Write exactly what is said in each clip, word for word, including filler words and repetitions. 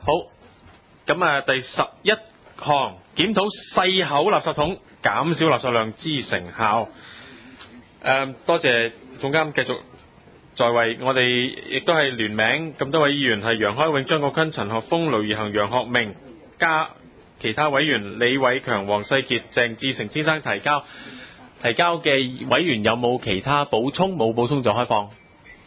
好，咁啊，第十一項檢討細口垃圾桶減少垃圾量之成效。誒，多謝總監繼續在位，我哋亦都係聯名咁多位議員係楊開永、張國鈞、陳學鋒、盧怡恒、楊學明加其他委員李偉強、黃世傑、鄭志成先生提交提交嘅委員有冇其他補充？冇補充就開放。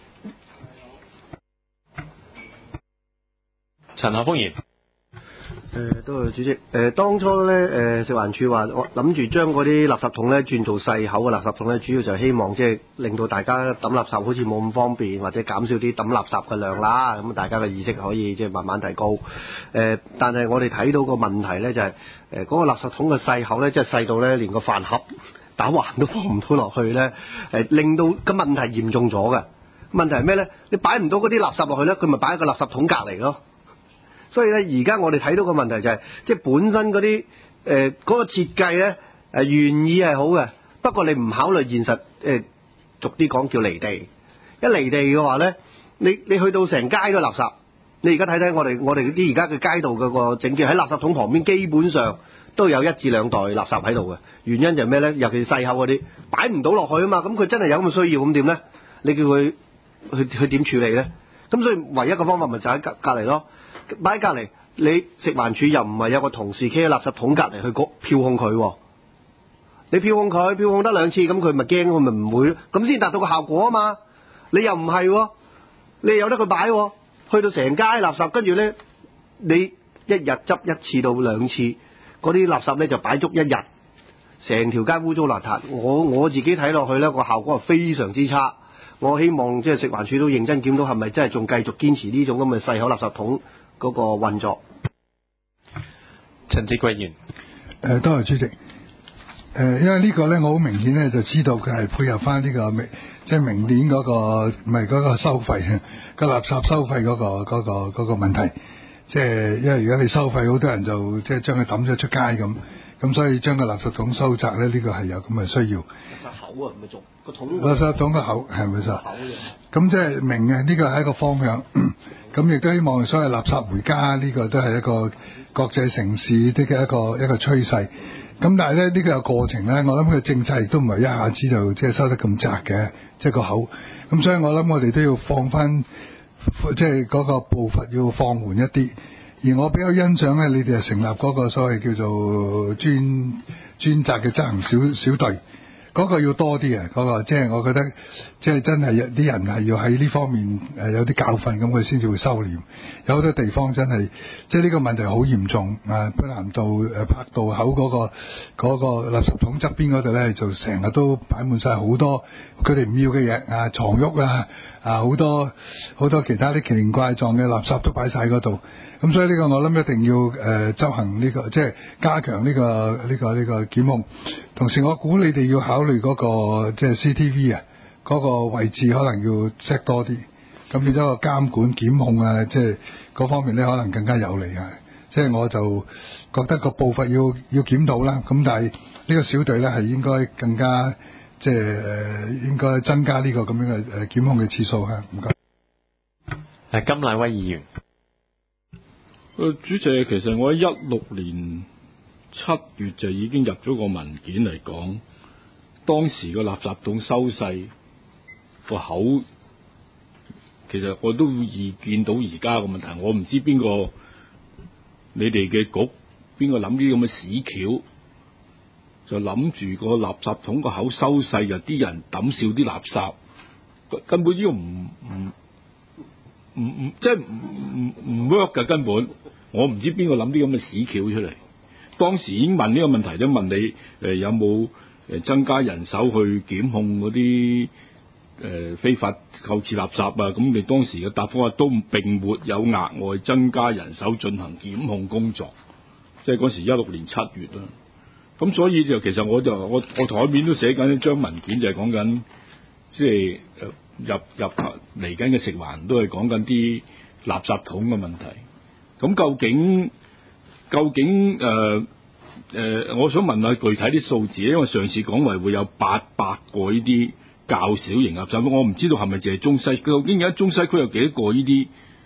陳學鋒議員。 誒，多謝主席。誒，當初咧，誒食環署話我諗住將嗰啲垃圾桶咧轉做細口嘅垃圾桶咧，主要就係希望即係令到大家抌垃圾好似冇咁方便，或者減少啲抌垃圾嘅量啦。咁大家嘅意識可以即係慢慢提高。誒，但係我哋睇到個問題咧就係誒嗰個垃圾桶嘅細口咧，即係細到咧連個飯盒打橫都放唔到落去咧，誒令到個問題嚴重咗嘅。問題係咩咧？你擺唔到嗰啲垃圾落去咧，佢咪擺喺個垃圾桶隔離咯。所以咧，而家我哋睇到個問題就係、是，即係本身嗰啲誒嗰個設計咧，誒原意係好嘅，不過你唔考慮現實，誒、呃、逐啲講叫離地。一離地嘅話咧，你你去到成街都垃圾。你而家睇睇我哋我哋啲而家嘅街道嗰個整潔喺垃圾桶旁邊，基本上都有一至兩袋垃圾喺度嘅。原因就係咩咧？尤其是細口嗰啲擺唔到落去啊嘛，咁佢真係有咁嘅需要，咁點咧？你叫佢去去點處理咧？咁所以唯一嘅方法咪就喺隔隔離咯。擺喺隔離，你食環署又唔係有個同事企喺垃圾桶隔離去票控佢、哦，你票控佢，票控得兩次，咁佢咪驚，佢咪唔會，咁先達到個效果啊嘛。你又唔係、哦，你由得佢擺、哦，去到成街垃圾，跟住咧，你一日執一次到兩次，嗰啲垃圾咧就擺足一日，成條街污糟邋遢。我我自己睇落去咧，個效果係非常之差。我希望即係食環署都認真檢討，係咪真係仲繼續堅持呢種咁嘅細口垃圾桶嗰個運作。 陳志貴議員。 誒，多謝主席。誒、呃，因為呢個咧，我好明顯咧就知道佢係配合翻呢、這個明，即係明年嗰、那個唔係嗰個收費個垃圾收費嗰、那個嗰、那個嗰、那個問題。即係因為如果你收費，好多人就即係將佢抌咗出街咁，咁所以將個垃圾桶收窄咧，呢、這個係有咁嘅需要。口啊，唔係做個桶。垃圾桶個口係咪先？咁即係明嘅，呢個係一個方向。咁亦都希望所謂垃圾回家呢、這個都係一個國際城市的嘅一個一個趨勢。咁但係咧呢、這個過程咧，我諗佢政策亦都唔係一下子就即係收得咁窄嘅，即係個口。咁所以我諗我哋都要放翻，即係嗰個步伐要放緩一啲。而我比較欣賞咧，你哋係成立嗰個所謂叫做專專責嘅執行小小隊。嗰個要多啲嘅，嗰、那個即係我覺得，即係真係有啲人係要喺呢方面誒有啲教訓，咁佢先至會收斂。有好多地方真係，即係呢個問題好嚴重啊！北南道誒柏道口嗰、那個嗰、那個垃圾桶側邊嗰度咧，就成日都擺滿晒好多佢哋唔要嘅嘢啊，床褥啊啊好多好多其他啲奇形怪狀嘅垃圾都擺晒喺嗰度。咁所以呢個我諗一定要誒、呃、執行呢、這個，即係加強呢、這個呢、這個呢、這個檢控。同時我估你哋要考慮嗰、那個即係 C T V 啊，嗰個位置可能要 set 多啲，咁變咗個監管檢控啊，即係嗰方面咧可能更加有利啊。即係我就覺得個步伐要要檢討啦。咁但係呢個小隊咧係應該更加即係誒、呃、應該增加呢個咁樣嘅誒檢控嘅次數嚇。唔該。 係甘乃威議員。 誒，主席，其實我喺一六年七月就已經入咗個文件嚟講，當時個垃圾桶收細個口，其實我都預見到而家個問題。我唔知邊個你哋嘅局邊個諗啲咁嘅屎橋，就諗住個垃圾桶個口收細，就啲人抌少啲垃圾，根本呢個唔唔。唔唔，即係唔唔唔 work 㗎，根本我唔知邊個諗啲咁嘅屎橋出嚟。當時已經問呢個問題，都問你誒、呃、有冇誒增加人手去檢控嗰啲誒非法購置垃圾啊？咁你當時嘅答覆話都並沒有額外增加人手進行檢控工作，即係嗰時一六年七月啦。咁所以就其實我就我我台面都寫緊一張文件，就係講緊即係誒。呃入入嚟緊嘅食環都係講緊啲垃圾桶嘅問題。咁究竟究竟誒誒、呃呃，我想問下具體啲數字，因為上次講話會有八百個呢啲較小型垃圾桶，我唔知道係咪淨係中西，究竟而家中西區有幾多個呢啲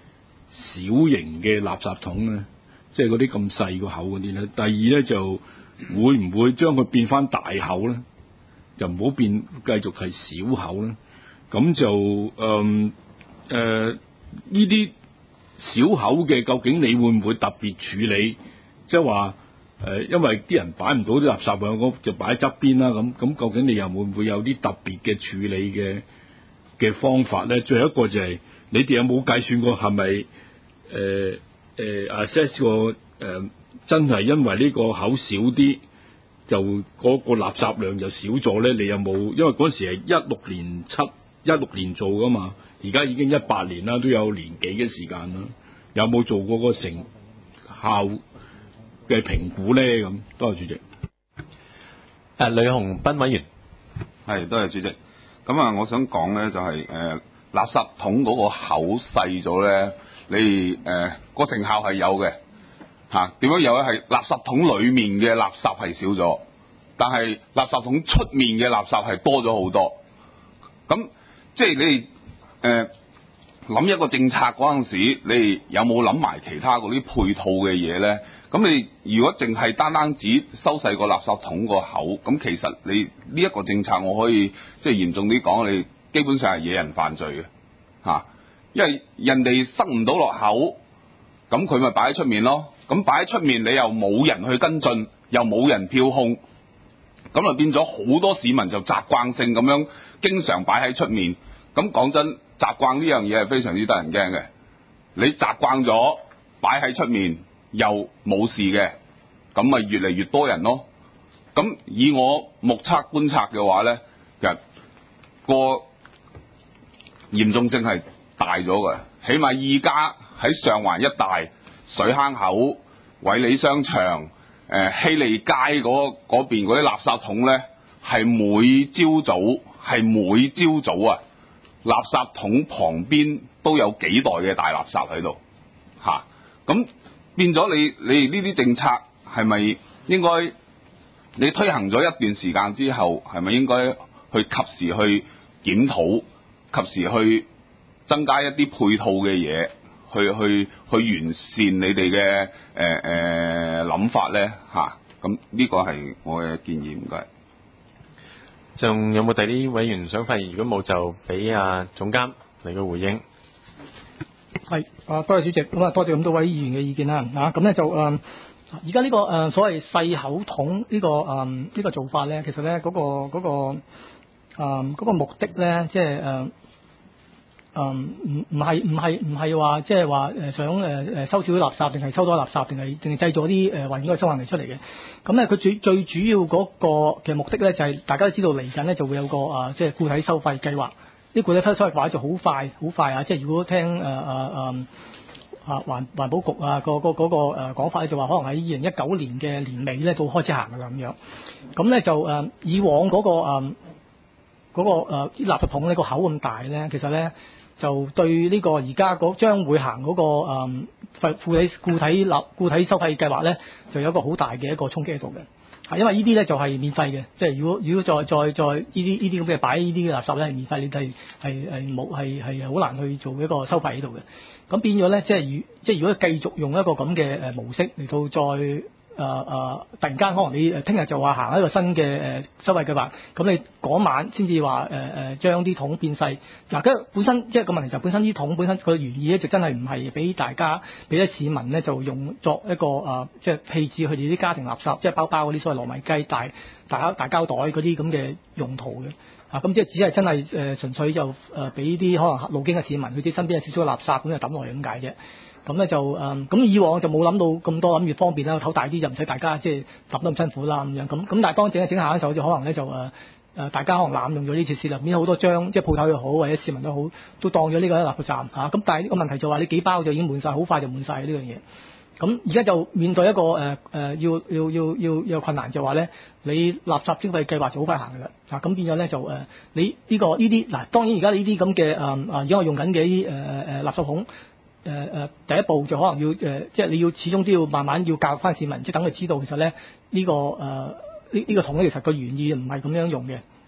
小型嘅垃圾桶咧，即係嗰啲咁細個口嗰啲咧。第二咧就會唔會將佢變翻大口咧？就唔好變繼續係小口咧。咁就誒誒呢啲小口嘅，究竟你會唔會特別處理？即係話誒，因為啲人擺唔到啲垃圾上嗰，就擺喺側邊啦。咁咁究竟你又會唔會有啲特別嘅處理嘅嘅方法咧？最後一個就係、是、你哋有冇計算過係咪誒誒 assess 個誒真係因為呢個口少啲，就嗰個垃圾量就少咗咧？你有冇？因為嗰陣時係一六年七一六年做噶嘛，而家已經一八年啦，都有年幾嘅時間啦。有冇做過個成效嘅評估咧？咁多謝主席。 誒，呂雄斌委員， 係多謝主席。咁啊，我想講咧就係、是、誒、呃、垃圾桶嗰個口細咗咧，你誒個成效係有嘅嚇。點、啊、樣有咧？係垃圾桶裡面嘅垃圾係少咗，但係垃圾桶出面嘅垃圾係多咗好多。咁即係你哋誒諗一個政策嗰陣時，你哋有冇諗埋其他嗰啲配套嘅嘢咧？咁你如果淨係單單只收細個垃圾桶個口，咁其實你呢一個政策，我可以即係嚴重啲講，你基本上係惹人犯罪嘅嚇、啊，因為人哋塞唔到落口，咁佢咪擺喺出面咯。咁擺喺出面，你又冇人去跟進，又冇人票控，咁就變咗好多市民就習慣性咁樣經常擺喺出面。咁講真，習慣呢樣嘢係非常之得人驚嘅。你習慣咗擺喺出面，又冇事嘅，咁咪越嚟越多人咯。咁以我目測觀察嘅話咧，其實個嚴重性係大咗嘅。起碼而家喺上環一帶、水坑口、衛理商場、誒、呃、希利街嗰嗰邊嗰啲垃圾桶咧，係每朝早係每朝早啊，垃圾桶旁邊都有幾袋嘅大垃圾喺度嚇。咁、啊、變咗你你呢啲政策係咪應該你推行咗一段時間之後，係咪應該去及時去檢討，及時去增加一啲配套嘅嘢，去去去完善你哋嘅誒誒諗法咧嚇？咁、啊、呢個係我嘅建議，唔該。 仲有冇第啲委員想發言？如果冇，就俾阿總監嚟個回應。 係啊，多謝主席。咁啊，多謝咁多位議員嘅意見啦。啊，咁咧就誒，而家呢個誒、呃、所謂細口桶呢、這個誒呢、呃這個做法咧，其實咧嗰、那個嗰、那個誒嗰、呃那個目的咧，即係誒誒唔唔係唔係唔係話即係話誒想誒誒收少啲垃圾，定係收多垃圾，定係定係製造啲誒環境嘅收行嚟出嚟嘅。咁咧佢最最主要嗰個嘅目的咧，就係、是、大家都知道嚟緊咧就會有個啊即係固體收費計劃。啲固體收費就好快好快啊！即係如果聽誒誒誒啊環環保局啊、嗰個、嗰個嗰、嗰個誒講法咧，就話可能喺二零一九年嘅年尾咧就開始行㗎啦咁樣。咁咧就誒、呃、以往嗰、嗰個誒嗰、呃嗰個誒、呃、垃圾桶呢個口咁大咧，其實咧就對呢個而家嗰將會行嗰、嗰個誒固體固體立固體收費計劃咧，就有一個好大嘅一個衝擊喺度嘅。因為呢啲咧就係免費嘅，即係如果如果再再再呢啲呢啲咁嘅擺呢啲嘅垃圾咧係免費，你係係係冇係係好難去做一個收費喺度嘅。咁變咗咧，即係如即係如果繼續用一個咁嘅誒模式嚟到再誒誒、呃、突然間可能你誒聽日就話行一個新嘅誒收費計劃，咁你嗰晚先至話誒誒將啲桶變細。嗱，跟住本身即係個問題就本身啲桶本身個原意咧就真係唔係俾大家俾啲市民咧就用作一個誒、呃、即係棄置佢哋啲家庭垃圾，即係包包嗰啲所謂糯米雞大大大膠袋嗰啲咁嘅用途嘅。啊，咁即係只係真係誒、呃、純粹就誒俾啲可能路經嘅市民佢啲身邊有少少嘅垃圾咁就抌落嚟咁解啫。咁咧就誒，咁、呃、以往就冇諗到咁多，諗越方便啦，頭大啲就唔使大家即係揼得咁辛苦啦咁樣。咁咁但係當整下整下嘅時候，就可能咧就誒誒、呃、大家可能濫用咗呢次設立，變咗好多張，即係鋪頭又好或者市民都好，都當咗呢個垃圾站嚇。咁、啊、但係呢個問題就話你幾包就已經滿晒，好快就滿晒呢樣嘢。咁而家就面對一個誒誒、呃、要要要要有困難，就話咧你垃圾徵費計劃就好快行㗎啦。啊，咁變咗咧就誒、呃、你呢、呢個呢啲嗱，當然而家呢啲咁嘅誒誒而家我用緊嘅啲誒誒垃圾桶。誒誒、呃，第一步就可能要誒、呃，即係你要始終都要慢慢要教翻市民，即係等佢知道其實咧呢、這個誒呢呢個桶咧其實個原意唔係咁樣用嘅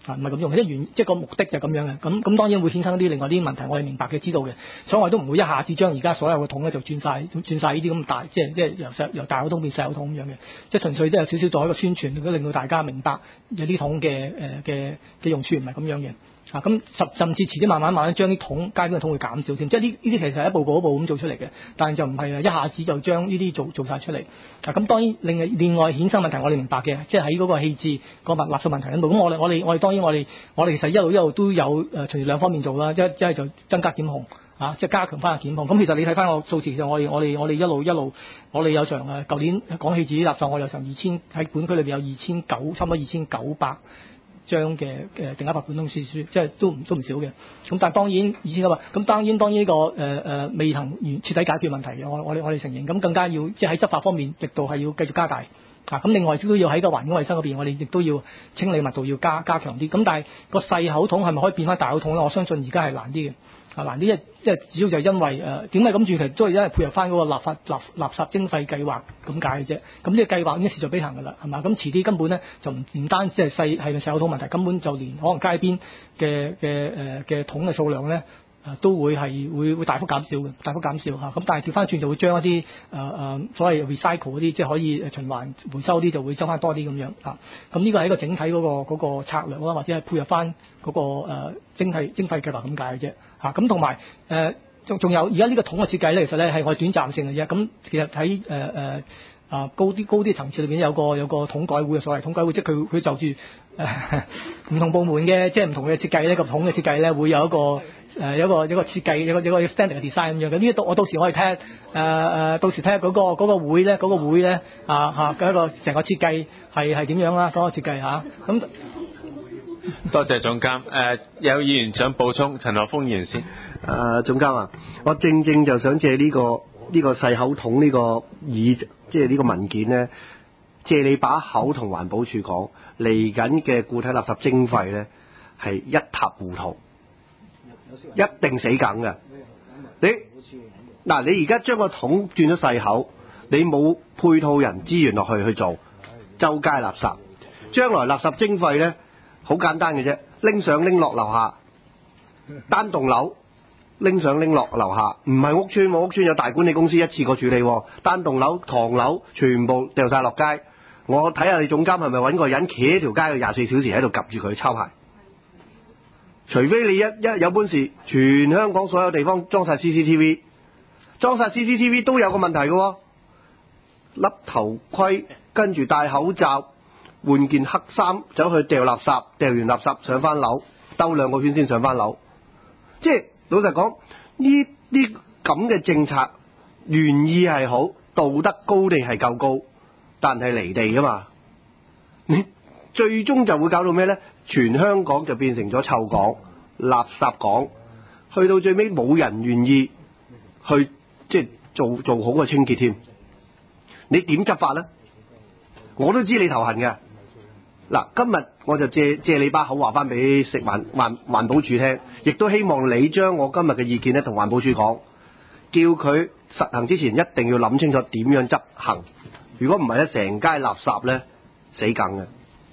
啊，唔係咁用，即係原即係個目的就係咁樣嘅。咁咁當然會衍生一啲另外啲問題，我哋明白嘅，知道嘅，所以我哋都唔會一下子將而家所有嘅桶咧就轉晒轉晒呢啲咁大，即係即係由細由大口桶變細口桶咁樣嘅，即係純粹都有少少做一個宣傳，都令到大家明白有啲桶嘅誒嘅嘅用處唔係咁樣嘅。啊，咁甚甚至遲啲慢慢慢慢將啲桶街邊嘅桶會減少添，即係呢呢啲其實係一步步一步咁做出嚟嘅，但係就唔係一下子就將呢啲做做曬出嚟。啊，咁當然另外另外衍生問題我哋明白嘅，即係喺嗰個棄置個物垃圾問題嗰度。咁我哋我哋我哋當然我哋我哋其實一路一路都有誒，隨住兩方面做啦，一一係就增加檢控啊，即係加強翻個檢控。咁其實你睇翻個數字，其實我哋我哋我哋一路一路我哋有場誒，舊年講棄置垃圾，我有成二千喺本區裏邊有二千九，差唔多二千九百張嘅誒定額罰款通知書，即係都唔都唔少嘅。咁但係當然二千九百，咁當然當然呢、這個誒誒、呃、未能完徹底解決問題嘅，我我哋我哋承認。咁更加要即係喺執法方面力度係要繼續加大啊。咁另外都要喺個環境衞生嗰邊，我哋亦都要清理密度要加加強啲。咁但係個細口桶係咪可以變翻大口桶咧？我相信而家係難啲嘅。啊難啲，即係主要就係因為誒點解咁住，其實都係因為配合翻嗰個立法垃垃圾徵費計劃咁解嘅啫。咁呢個計劃已經勢在必行㗎啦，係嘛？咁遲啲根本咧就唔唔單止係細係咪細口桶問題，根本就連可能街邊嘅嘅誒嘅桶嘅數量咧。誒都會係會會大幅減少嘅，大幅減少嚇。咁但係調翻轉就會將一啲誒誒所謂 recycle 嗰啲，即係可以循環回收啲，就會收翻多啲咁樣嚇。咁呢個係一個整體嗰個嗰個策略啦，或者係配合翻嗰個誒徵費徵費計劃咁解嘅啫嚇。咁同埋誒仲仲有而家呢個桶嘅設計咧，其實咧係我哋短暫性嘅啫。咁其實喺誒誒啊高啲高啲層次裏邊有個有個桶改會嘅所謂桶改會，即係佢佢就住誒唔同部門嘅即係唔同嘅設計咧，個桶嘅設計咧會有一個。誒、呃、有一個有一個設計有一個有一個 standard 嘅 design 咁樣嘅，呢度我到時我哋睇下誒誒，到時睇下嗰個嗰、嗰個會咧，嗰、嗰個會咧啊嚇嘅一個成個設計係係點樣啦？嗰、嗰個設計嚇咁。啊、 多謝總監。誒、呃、有議員想補充，陳學鋒議員先。誒、 呃、總監啊，我正正就想借呢、呢個呢、呢個細口桶呢、呢個議即係呢個文件咧，借你把口同環保署講嚟緊嘅固體垃圾徵費咧係一塌糊塗。一定死梗嘅，你嗱你而家將個桶轉咗細口，你冇配套人資源落去去做，周街垃圾，將來垃圾徵費呢，好簡單嘅啫，拎上拎落樓下，單棟樓拎上拎落樓下，唔係屋邨，屋邨有大管理公司一次過處理，單棟樓唐樓全部掉晒落街，我睇下你總監係咪揾個人企喺條街嘅廿四小時喺度及住佢抄牌。除非你一一有本事，全香港所有地方裝晒 C C T V， 裝晒 C C T V 都有個問題嘅喎，笠頭盔跟住戴口罩，換件黑衫走去掉垃圾，掉完垃圾上翻樓，兜兩個圈先上翻樓。即係老實講，呢啲咁嘅政策原意係好，道德高地係夠高，但係離地㗎嘛，你最終就會搞到咩呢？全香港就變成咗臭港、垃圾港，去到最尾冇人願意去即係做做好個清潔添。你點執法呢？我都知你頭痕嘅。嗱，今日我就借借你把口話翻俾食環環環保署聽，亦都希望你將我今日嘅意見咧同環保署講，叫佢實行之前一定要諗清楚點樣執行。如果唔係咧，成街垃圾咧死梗嘅。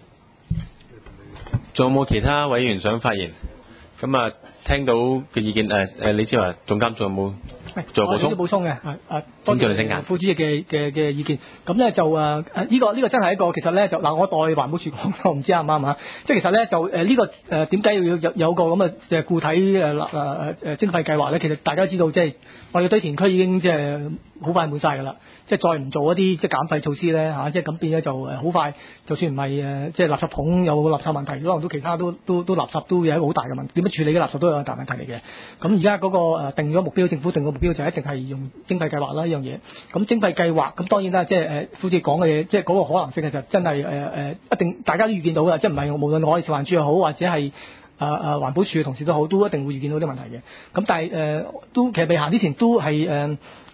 仲有冇其他委員想發言？咁啊，聽到嘅意見誒誒，李志華總監仲有冇？仲有補充？ 我補充嘅，誒誒，多謝副主席嘅嘅嘅意見。咁咧就誒誒，呢、呃這個呢、這個真係一個其實咧就嗱，我代環保署講，我唔知啱唔啱啊。即係其實咧就誒呢、呃這個誒點解要有有個咁嘅誒固體誒誒誒誒徵費計劃咧？其實大家知道即係我哋堆填區已經即係好快滿晒㗎啦。即係再唔做一啲即係減廢措施咧嚇，即係咁變咗就誒好快，就算唔係誒即係垃圾桶有垃圾問題，可能都其他都都都垃圾都有一個好大嘅問題。點樣處理嘅垃圾都有一個大問題嚟嘅。咁而家嗰個誒定咗目標，政府定個目標就一定係用徵費計劃啦呢樣嘢。咁徵費計劃咁當然啦，即係誒副主席講嘅嘢，即係嗰個可能性其實真係誒誒一定大家都預見到㗎，即係唔係無論我哋食環署又好，或者係誒誒環保署嘅同事都好，都一定會預見到啲問題嘅。咁但係誒、呃、都其實未行之前都係誒。呃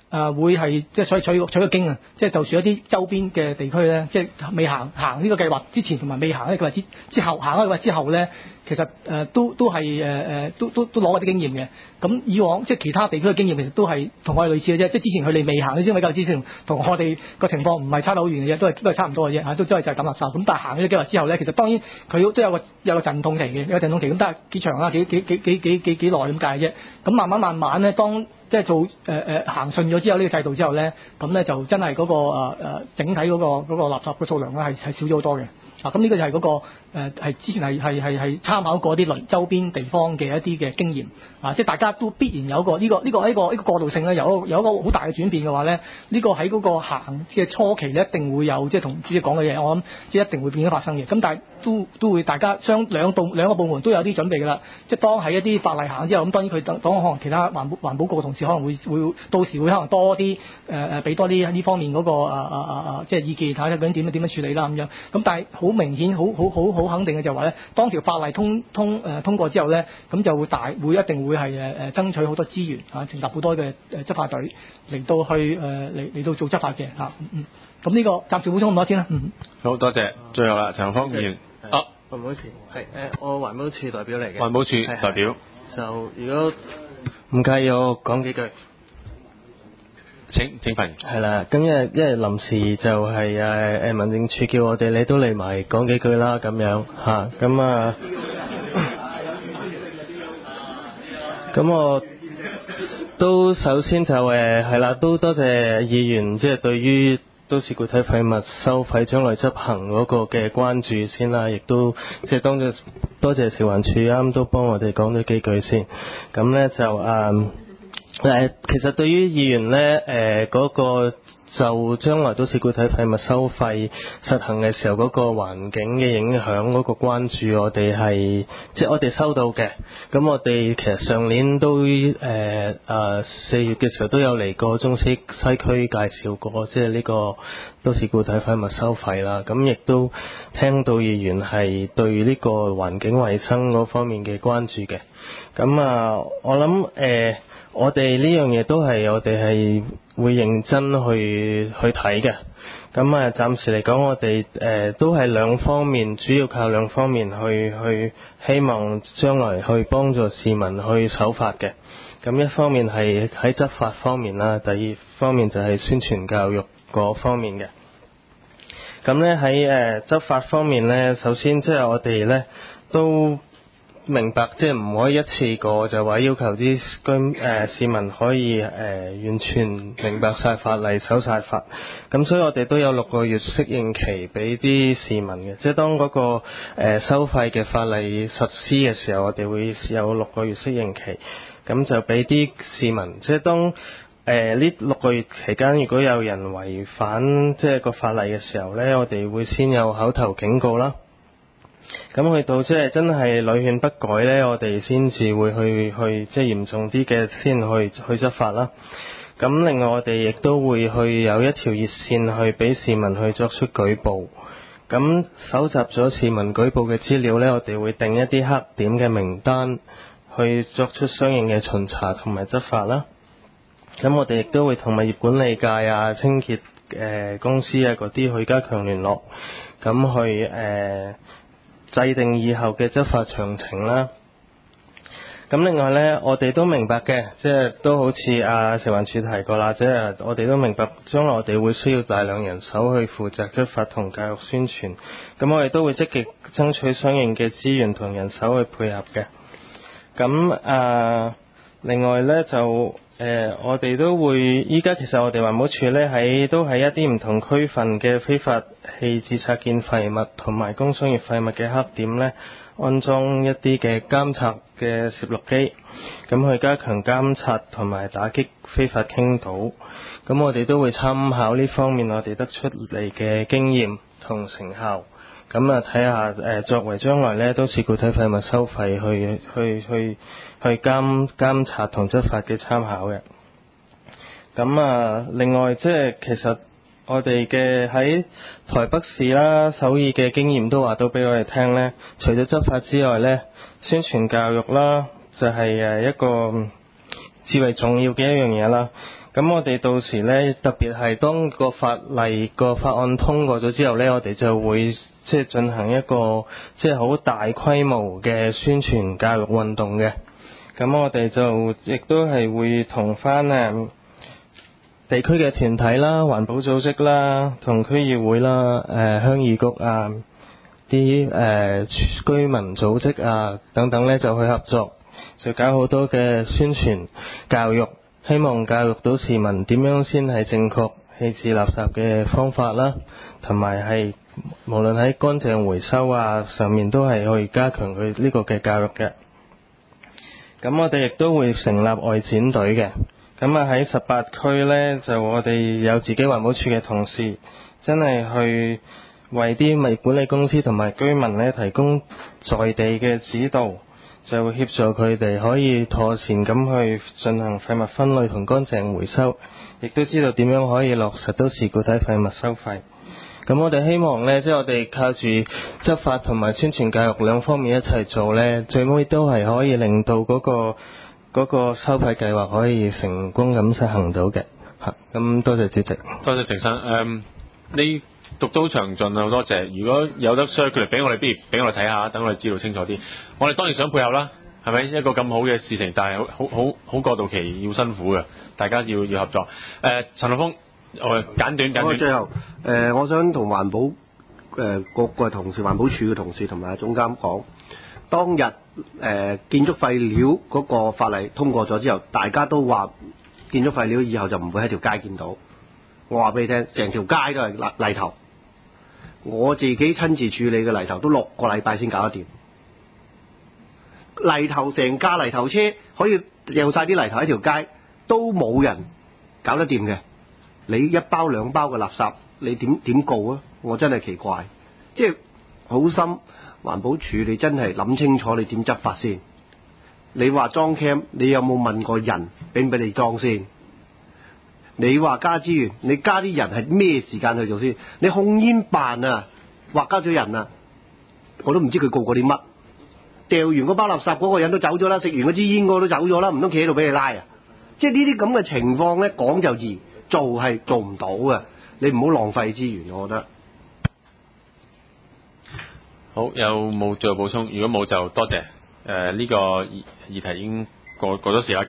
誒會係即係所以取取個經啊，即係就算一啲周邊嘅地區咧，即係未行行呢個計劃之前，同埋未行呢個計劃之之後行呢個計劃之後咧，其實誒、呃、都都係誒誒都都都攞過啲經驗嘅。咁以往即係其他地區嘅經驗，其實都係同我哋類似嘅啫。即係之前佢哋未行呢啲計劃之前，同我哋個情況唔係差得好遠嘅啫，都係都係差唔多嘅啫嚇，都真係就係抌垃圾。咁但係行呢啲計劃之後咧，其實當然佢都有個有個陣痛期嘅，有個陣痛期咁，但係幾長啊？幾幾幾幾幾幾幾耐咁解啫？咁慢慢慢慢咧，當即係做誒誒、呃、行順咗之後呢、這個制度之後咧，咁咧就真係嗰、那個誒、呃、整體嗰、那個嗰、那個垃圾嘅數量咧係係少咗好多嘅。啊，咁呢個就係嗰、那個誒係、呃、之前係係係係參考過啲鄰周邊地方嘅一啲嘅經驗啊，即係大家都必然有個呢、這個呢、這個呢、這個呢、這個過渡性咧，有一個有一個好大嘅轉變嘅話咧，呢、這個喺嗰個行嘅初期咧，一定會有即係同主席講嘅嘢，我諗即係一定會變咗發生嘅。咁但係都都會大家相兩部兩個部門都有啲準備㗎啦。即係當喺一啲法例行之後，咁當然佢等當可能其他環保環保局嘅同事可能會會到時會可能多啲誒誒俾多啲呢方面嗰、那個啊啊啊啊即係意見，睇下究竟點樣點樣處理啦咁樣。咁但係好明顯好好好好肯定嘅就係話咧，當條法例通通誒、呃、通過之後咧，咁就會大會一定會係誒誒爭取好多資源嚇、啊，成立好多嘅誒執法隊嚟到去誒嚟嚟到做執法嘅嚇。嗯嗯，咁呢、這個暫時補充咁多先啦。嗯， 好多謝。最後啦，陳方議員。啊， 環保署係誒，我環保署代表嚟嘅。 環保署代表。 就如果唔介意，我講幾句。 請請發言。 係啦，咁因為因為臨時就係誒誒民政處叫我哋，你都嚟埋講幾句啦，咁樣嚇，咁啊，咁我都首先就誒係啦，都多謝議員即係對於都市固體廢物收費將來執行嗰個嘅關注先啦，亦都即係當咗多謝食環署啱都幫我哋講咗幾句先，咁咧就誒。嗯誒，其實對於議員咧，誒、呃、嗰、那個就將來都市固體廢物收費實行嘅時候嗰個環境嘅影響嗰個關注，我哋係即係我哋收到嘅。咁我哋其實上年都誒誒四月嘅時候都有嚟過中西西區介紹過，即係呢個都市固體廢物收費啦。咁亦都聽到議員係對呢個環境衛生嗰方面嘅關注嘅。咁啊，我諗誒。呃我哋呢樣嘢都係我哋係會認真去去睇嘅。咁啊，暫時嚟講，我哋誒、呃、都係兩方面，主要靠兩方面去去希望將來去幫助市民去守法嘅。咁一方面係喺執法方面啦，第二方面就係宣傳教育嗰方面嘅。咁咧喺誒執法方面咧，首先即係我哋咧都明白，即係唔可以一次過就話要求啲居誒、呃、市民可以誒、呃、完全明白晒法例、守晒法。咁所以我哋都有六個月適應期俾啲市民嘅，即係當嗰、那個誒、呃、收費嘅法例實施嘅時候，我哋會有六個月適應期。咁就俾啲市民，即係當誒呢、呃、六個月期間，如果有人違反即係個法例嘅時候咧，我哋會先有口頭警告啦。咁去到即係真係屢勸不改咧，我哋先至會去去即係嚴重啲嘅先去去執法啦。咁另外我哋亦都會去有一條熱線去俾市民去作出舉報。咁搜集咗市民舉報嘅資料咧，我哋會定一啲黑點嘅名單去作出相應嘅巡查同埋執法啦。咁我哋亦都會同物業管理界啊、清潔誒、呃、公司啊嗰啲去加強聯絡，咁去誒。呃制定以後嘅執法詳情啦。咁另外呢，我哋都明白嘅，即係都好似啊食環署提過啦，即係我哋都明白將來我哋會需要大量人手去負責執法同教育宣傳。咁我哋都會積極爭取相應嘅資源同人手去配合嘅。咁啊，另外呢，就誒、呃，我哋都會依家其實我哋環保署呢，喺都喺一啲唔同區份嘅非法棄置拆建廢物同埋工商業廢物嘅黑點呢，安裝一啲嘅監察嘅攝錄機，咁去加強監察同埋打擊非法傾倒。咁我哋都會參考呢方面我哋得出嚟嘅經驗同成效，咁啊睇下誒作為將來呢都市固體廢物收費去去去去監監察同執法嘅參考嘅。咁啊，另外即係其實我哋嘅喺台北市啦、首爾嘅經驗都話到俾我哋聽呢，除咗執法之外呢，宣傳教育啦，就係誒一個至為重要嘅一樣嘢啦。 咁我哋到時呢，特別係當個法例個法案通過咗之後呢，我哋就會即係進行一個即係好大規模嘅宣傳教育運動嘅。咁我哋就亦都係會同翻誒地區嘅團體啦、環保組織啦、同區議會啦、誒鄉議局啊、啲誒居民組織啊等等呢，就去合作，就搞好多嘅宣傳教育。希望教育到市民點樣先係正確棄置垃圾嘅方法啦，同埋係無論喺乾淨回收啊上面都係去加強佢呢個嘅教育嘅。咁我哋亦都會成立外展隊嘅。咁啊喺十八區呢，就我哋有自己環保署嘅同事，真係去為啲物業管理公司同埋居民呢提供在地嘅指導。就會協助佢哋可以妥善咁去進行廢物分類同乾淨回收，亦都知道點樣可以落實到時固體廢物收費。咁我哋希望呢，即係我哋靠住執法同埋宣傳教育兩方面一齊做呢，最尾都係可以令到嗰個嗰個收費計劃可以成功咁實行到嘅。嚇，咁多謝主席。 多謝鄭生。誒，你讀到詳盡啊，好多謝。如果有得 share 佢嚟俾我哋，不如俾我哋睇下，等我哋知道清楚啲。我哋當然想配合啦，係咪一個咁好嘅事情？但係好好好過渡期要辛苦嘅，大家要要合作。誒、呃，陳立峰，我簡短簡短。 最後誒、呃，我想同環保誒、呃、各個同事、環保署嘅同事同埋總監講，當日誒、呃、建築廢料嗰個法例通過咗之後，大家都話建築廢料以後就唔會喺條街見到。我話俾你聽，成條街都係泥泥頭。我自己親自處理嘅泥頭都六個禮拜先搞得掂。泥頭成架泥頭車可以掉晒啲泥頭喺條街，都冇人搞得掂嘅。你一包兩包嘅垃圾，你點點告啊？我真係奇怪，即係好心環保署，你真係諗清楚你點執法先。你話裝 cam， 你有冇問過人俾唔俾你裝先？你話加資源，你加啲人係咩時間去做先？你控煙辦啊，話加咗人啊，我都唔知佢告過啲乜。掉完嗰包垃圾嗰個人都走咗啦，食完嗰支煙嗰個都走咗啦，唔通企喺度俾你拉啊？即係呢啲咁嘅情況咧，講就易，做係做唔到嘅。你唔好浪費資源，我覺得。 好，有冇再補充？如果冇就多謝。誒、呃、呢、這個議議題已經過過咗時啦。